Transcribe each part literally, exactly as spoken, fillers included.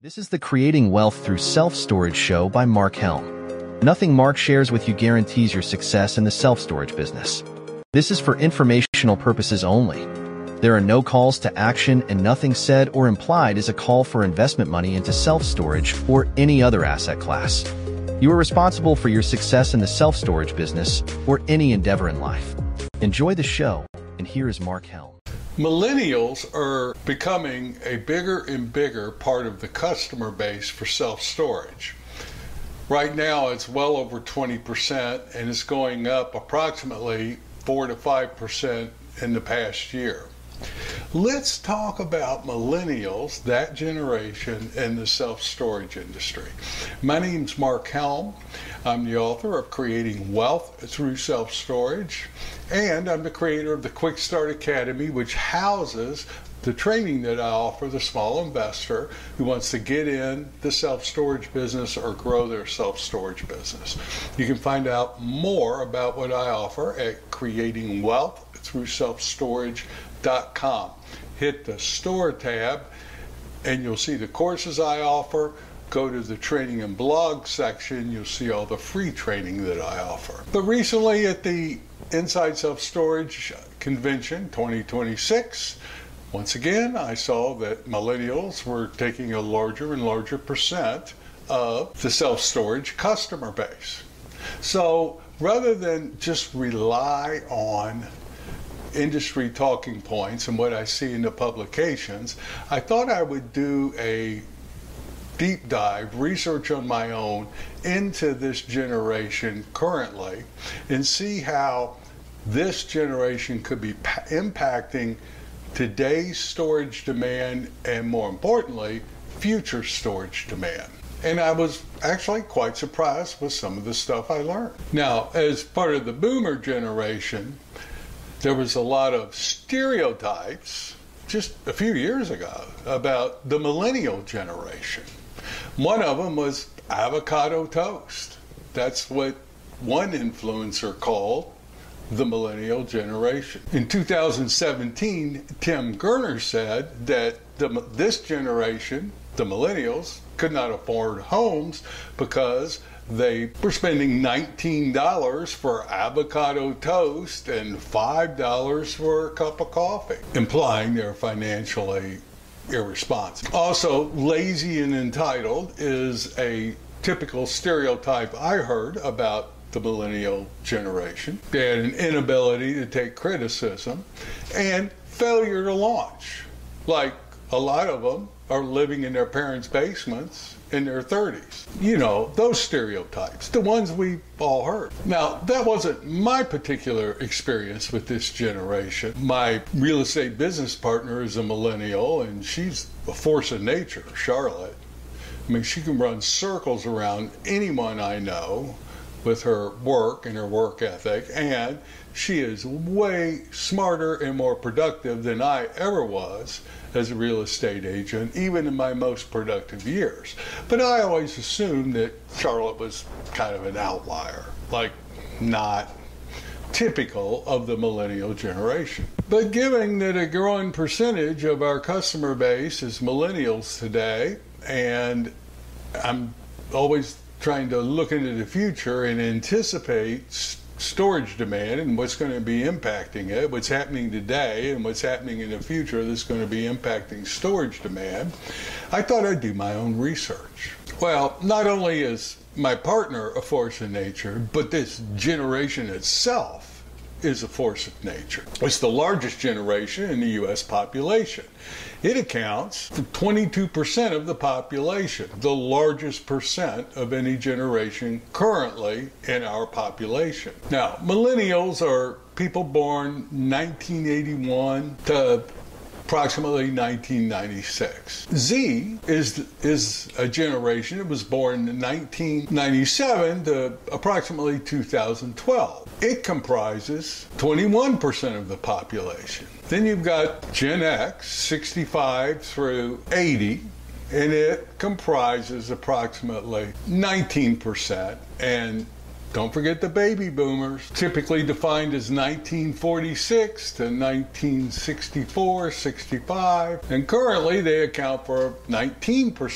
This is the Creating Wealth Through Self-Storage show by Mark Helm. Nothing Mark shares with you guarantees your success in the self-storage business. This is for informational purposes only. There are no calls to action, and nothing said or implied is a call for investment money into self-storage or any other asset class. You are responsible for your success in the self-storage business or any endeavor in life. Enjoy the show, and here is Mark Helm. Millennials are becoming a bigger and bigger part of the customer base for self-storage. Right now it's well over twenty percent, and it's going up approximately four to five percent in the past year. Let's talk about millennials, that generation, in the self-storage industry. My name's Mark Helm. I'm the author of Creating Wealth Through Self-Storage, and I'm the creator of the Quick Start Academy, which houses the training that I offer the small investor who wants to get in the self-storage business or grow their self-storage business. You can find out more about what I offer at Creating Wealth Through Self-Storage dot com. Hit the store tab and you'll see the courses I offer. Go to the training and blog section, you'll see all the free training that I offer. But recently at the Inside Self-Storage Convention twenty twenty-six, once again I saw that millennials were taking a larger and larger percent of the self-storage customer base. So rather than just rely on industry talking points and what I see in the publications, I thought I would do a deep dive research on my own into this generation currently and see how this generation could be pa- impacting today's storage demand and, more importantly, future storage demand. And I was actually quite surprised with some of the stuff I learned. Now, as part of the boomer generation, there was a lot of stereotypes just a few years ago about the millennial generation. One of them was avocado toast. That's what one influencer called the millennial generation. In two thousand seventeen, Tim Gurner said that the, this generation, the millennials, could not afford homes because they were spending nineteen dollars for avocado toast and five dollars for a cup of coffee, implying they're financially irresponsible. Also, lazy and entitled is a typical stereotype I heard about the millennial generation. They had an inability to take criticism and failure to launch. Like a lot of them are living in their parents' basements in their thirties. You know, those stereotypes, the ones we all heard. Now, that wasn't my particular experience with this generation. My real estate business partner is a millennial, and she's a force of nature, Charlotte. I mean, she can run circles around anyone I know with her work and her work ethic, and she is way smarter and more productive than I ever was as a real estate agent, even in my most productive years. But I always assumed that Charlotte was kind of an outlier, like not typical of the millennial generation. But given that a growing percentage of our customer base is millennials today, and I'm always trying to look into the future and anticipate st- storage demand and what's going to be impacting it, what's happening today and what's happening in the future that's going to be impacting storage demand, I thought I'd do my own research. Well, not only is my partner a force of nature, but this generation itself is a force of nature. It's the largest generation in the U S population. It accounts for twenty-two percent of the population, the largest percent of any generation currently in our population. Now, millennials are people born nineteen eighty-one to approximately nineteen ninety-six. Z is is a generation that was born in nineteen ninety-seven to approximately two thousand twelve. It comprises twenty-one percent of the population. Then you've got Gen X, sixty-five through eighty, and it comprises approximately nineteen percent. And don't forget the baby boomers, typically defined as nineteen forty-six to nineteen sixty-four, sixty-five, and currently they account for nineteen percent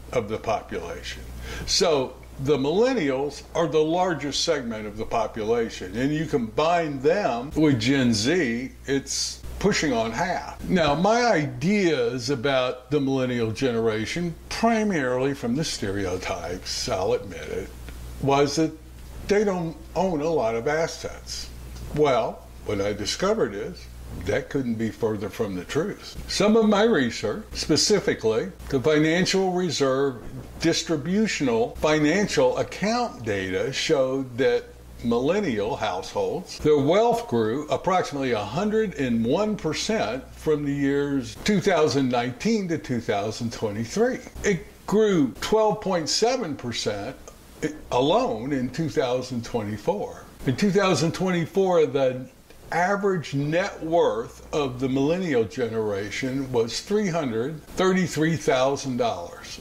of the population. So the millennials are the largest segment of the population, and you combine them with Gen Z, it's pushing on half. Now, my ideas about the millennial generation, primarily from the stereotypes, I'll admit it, was that they don't own a lot of assets. Well, what I discovered is that couldn't be further from the truth. Some of my research, specifically the Financial Reserve distributional financial account data, showed that millennial households, their wealth grew approximately one hundred one percent from the years two thousand nineteen to two thousand twenty-three. It grew twelve point seven percent alone in two thousand twenty-four. In two thousand twenty-four, the average net worth of the millennial generation was three hundred thirty-three thousand dollars.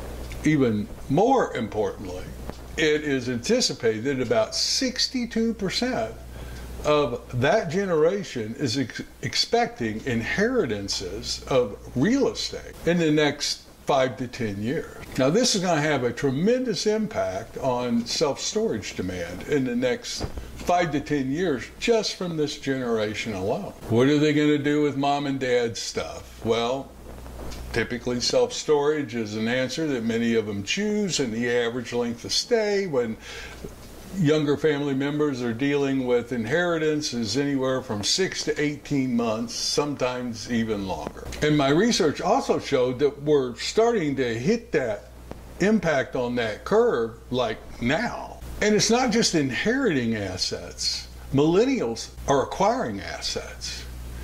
Even more importantly, it is anticipated that about sixty-two percent of that generation is ex- expecting inheritances of real estate in the next five to ten years. Now, this is going to have a tremendous impact on self-storage demand in the next five to ten years just from this generation alone. What are they going to do with mom and dad's stuff? Well, typically self-storage is an answer that many of them choose, and the average length of stay when younger family members are dealing with inheritance is anywhere from six to eighteen months, sometimes even longer. And my research also showed that we're starting to hit that impact on that curve like now. And it's not just inheriting assets. Millennials are acquiring assets.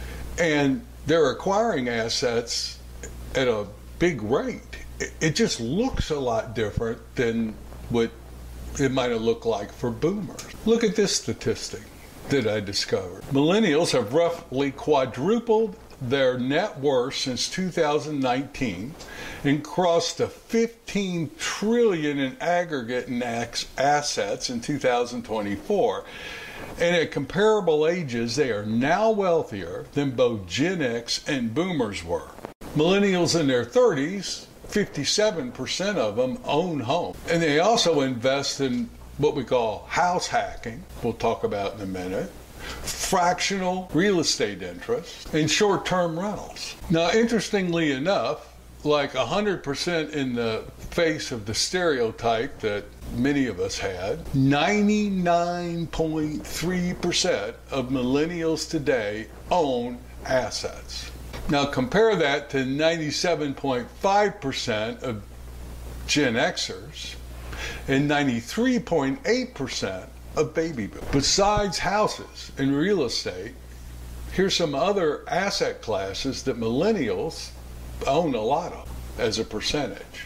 And they're acquiring assets at a big rate. It just looks a lot different than what it might have looked like for boomers. Look at this statistic that I discovered. Millennials have roughly quadrupled their net worth since two thousand nineteen and crossed the fifteen trillion in aggregate in assets in two thousand twenty-four. And at comparable ages, they are now wealthier than both Gen X and boomers were. Millennials in their thirties, fifty-seven percent of them own homes. And they also invest in what we call house hacking, we'll talk about in a minute, fractional real estate interests, and short-term rentals. Now, interestingly enough, like one hundred percent in the face of the stereotype that many of us had, ninety-nine point three percent of millennials today own assets. Now compare that to ninety-seven point five percent of Gen Xers and ninety-three point eight percent of baby boomers. Besides houses and real estate, here's some other asset classes that millennials own a lot of as a percentage.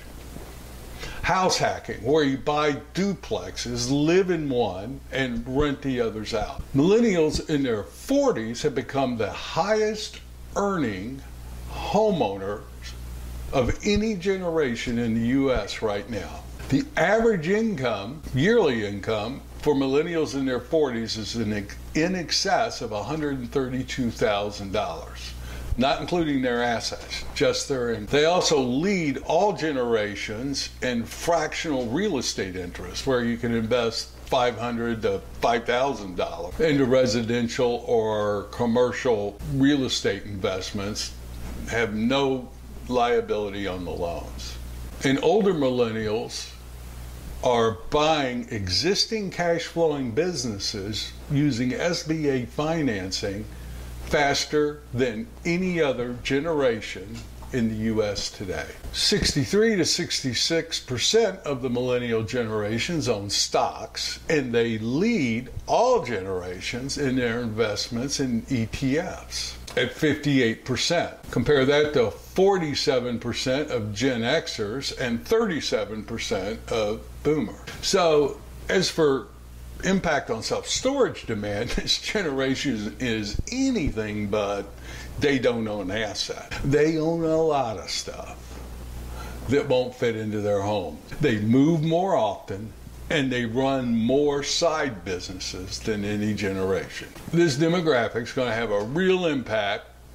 House hacking, where you buy duplexes, live in one, and rent the others out. Millennials in their forties have become the highest earning homeowners of any generation in the U S right now. The average income, yearly income, for millennials in their forties is in, in excess of one hundred thirty-two thousand dollars, not including their assets, just their income. They also lead all generations in fractional real estate interests, where you can invest five hundred to five thousand dollars into residential or commercial real estate investments, have no liability on the loans. And older millennials are buying existing cash flowing businesses using S B A financing faster than any other generation in the U S today. sixty-three to sixty-six percent of the millennial generations own stocks, and they lead all generations in their investments in E T Fs at fifty-eight percent. Compare that to forty-seven percent of Gen Xers and thirty-seven percent of boomers. So as for impact on self-storage demand, this generation is anything but they don't own an asset. They own a lot of stuff that won't fit into their home. They move more often, and they run more side businesses than any generation. This demographic is going to have a real impact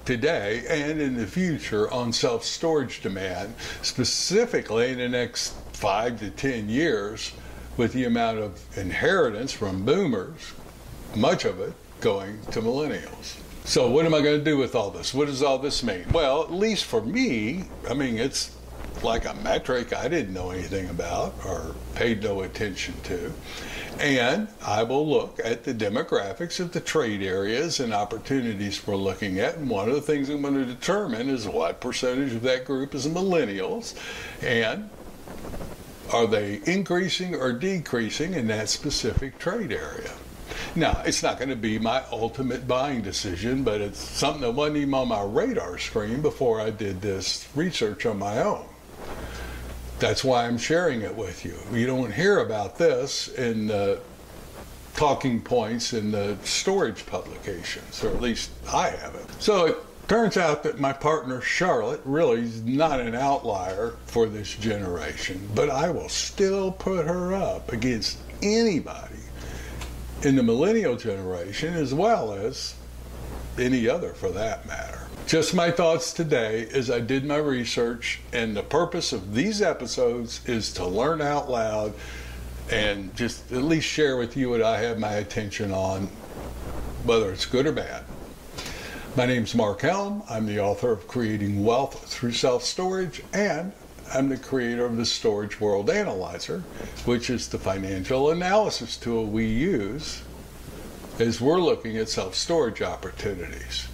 today and in the future on self-storage demand, specifically in the next five to ten years, with the amount of inheritance from boomers, much of it going to millennials. So what am I going to do with all this? What does all this mean? Well, at least for me, I mean, it's like a metric I didn't know anything about or paid no attention to. And I will look at the demographics of the trade areas and opportunities we're looking at. And one of the things I'm going to determine is what percentage of that group is millennials, and are they increasing or decreasing in that specific trade area. Now, it's not going to be my ultimate buying decision, but it's something that wasn't even on my radar screen before I did this research on my own. That's why I'm sharing it with you. You don't hear about this in the talking points in the storage publications, or at least I haven't. So it turns out that my partner Charlotte really is not an outlier for this generation, but I will still put her up against anybody in the millennial generation, as well as any other for that matter. Just my thoughts today as I did my research, and the purpose of these episodes is to learn out loud and just at least share with you what I have my attention on, whether it's good or bad. My name's Mark Helm. I'm the author of Creating Wealth Through Self-Storage, and I'm the creator of the Storage World Analyzer, which is the financial analysis tool we use as we're looking at self-storage opportunities.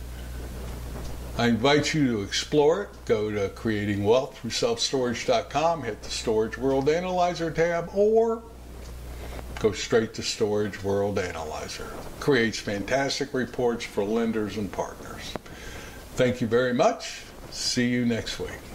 I invite you to explore it. Go to creating wealth through self storage dot com, hit the Storage World Analyzer tab, or go straight to Storage World Analyzer. Creates fantastic reports for lenders and partners. Thank you very much. See you next week.